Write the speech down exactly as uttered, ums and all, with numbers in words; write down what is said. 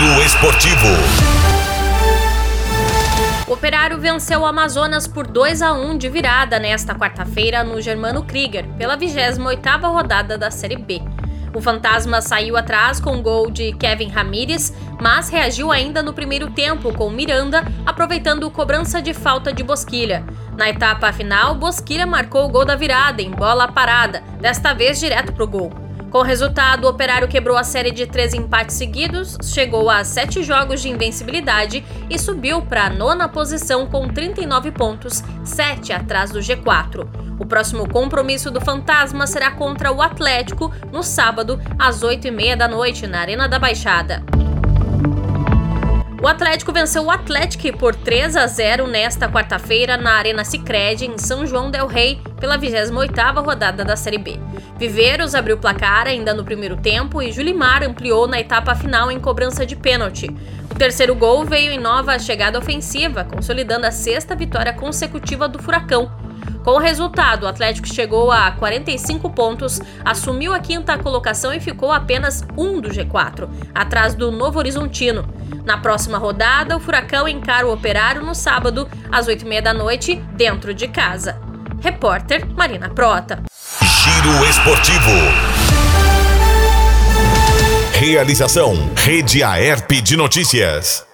Giro Esportivo. O Operário venceu o Amazonas por dois a um de virada nesta quarta-feira no Germano Krieger, pela vigésima oitava rodada da Série B. O Fantasma saiu atrás com o gol de Kevin Ramírez, mas reagiu ainda no primeiro tempo com Miranda, aproveitando cobrança de falta de Bosquilha. Na etapa final, Bosquilha marcou o gol da virada em bola parada, desta vez direto para o gol. Com o resultado, o Operário quebrou a série de três empates seguidos, chegou a sete jogos de invencibilidade e subiu para a nona posição com trinta e nove pontos, sete atrás do G quatro. O próximo compromisso do Fantasma será contra o Atlético no sábado, às oito e meia da noite, na Arena da Baixada. O Atlético venceu o Atlético por três a zero nesta quarta-feira na Arena Sicredi, em São João del Rei, pela vigésima oitava rodada da Série B. Viveiros abriu o placar ainda no primeiro tempo e Julimar ampliou na etapa final em cobrança de pênalti. O terceiro gol veio em nova chegada ofensiva, consolidando a sexta vitória consecutiva do Furacão. Com o resultado, o Atlético chegou a quarenta e cinco pontos, assumiu a quinta colocação e ficou apenas um do G quatro, atrás do Novo Horizontino. Na próxima rodada, o Furacão encara o Operário no sábado, às oito e meia da noite, dentro de casa. Repórter Marina Prota. Giro Esportivo. Realização: Rede Aerp de Notícias.